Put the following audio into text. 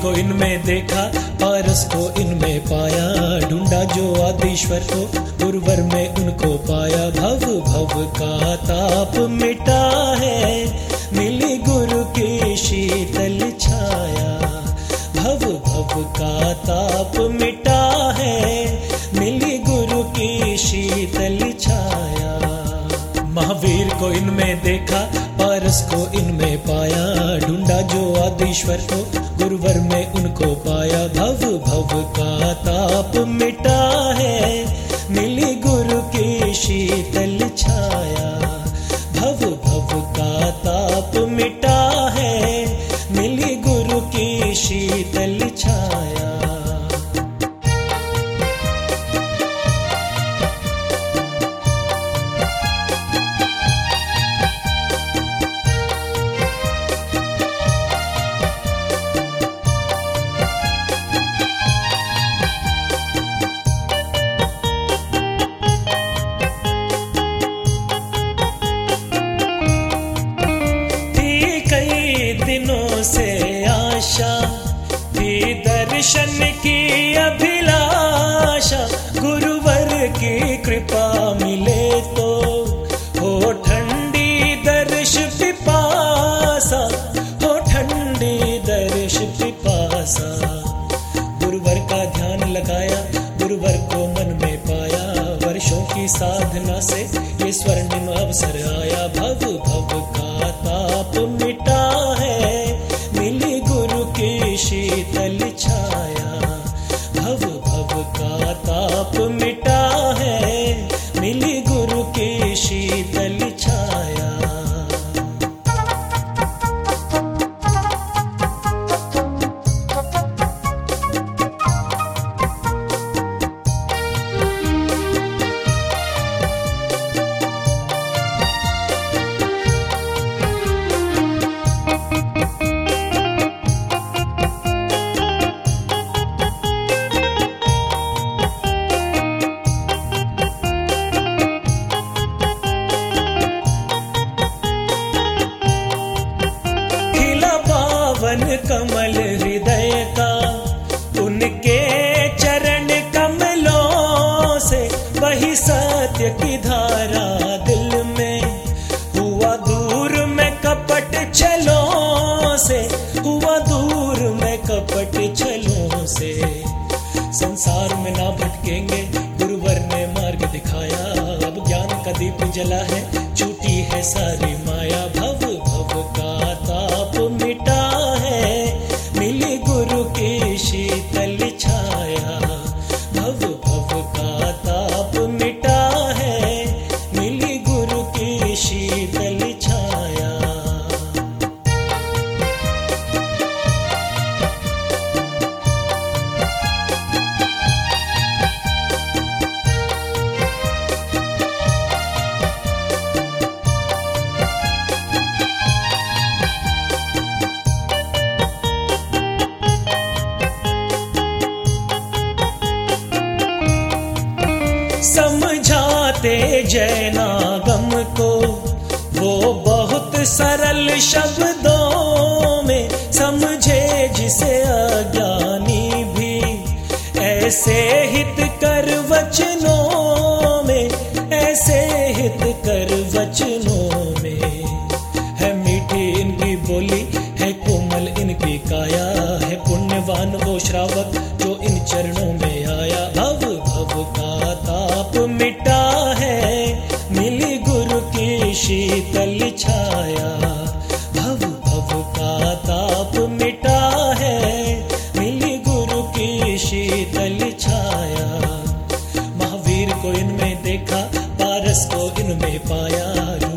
को इनमें देखा, पारस को इनमें पाया, ढूंढा जो आदिश्वर को, गुरुवर में उनको पाया। भव भव का ताप मिटा है, मिली गुरु की शीतल छाया। भव भव का ताप मिटा है, मिली गुरु की शीतल छाया। महावीर को इनमें देखा, पारस को इनमें पाया, ढूंढा जो आदिश्वर को, गुरुवर में उनको पाया। भव भव का ताप मिटा है, मिली गुरु की शीतल छाया। भव भव का ताप मिटा है, मिली गुरु की शीतल छाया। दिनों से आशा थी, दर्शन की अभिलाषा, गुरुवर की कृपा मिले तो हो ठंडी दर्श पिपासा, हो ठंडी दर्श पिपासा। गुरुवर का ध्यान लगाया, गुरुवर को मन में पाया, वर्षों की साधना से ये स्वर्णिम अवसर आया। भव भव का ताप मिटा है, मिली गुरु की शीतल छाया। भव भव का ताप मिटा है, मिली गुरु की शीतल छाया। कमल हृदय का, उनके चरण कमलों से वही सत्य की धारा दिल में। हुआ दूर में कपट छलों से, हुआ दूर में कपट छलों से। संसार में ना भटकेंगे, गुरुवर ने मार्ग दिखाया, अब ज्ञान का दीप जला है, छूटी है सारी माया। भव भव का ताप मिटा है, मिली गुरु की शीतल छाया। भव भव का ताप मिटा है, मिली गुरु की शीतल छाया। समझाते जैनागम को वो बहुत सरल शब्दों में, समझे जिसे अज्ञानी भी, ऐसे हित कर वचनों में, ऐसे हित कर वचनों में। है मीठी इनकी बोली, है कोमल इनकी काया, है पुण्यवान वो श्रावक जो इन चरणों में आया। भव भव का ताप मिटा है, मिली गुरु की शीतल छाया। भव भव का ताप मिटा है, मिली गुरु की शीतल छाया। महावीर को इनमें देखा, पारस को इनमें पाया,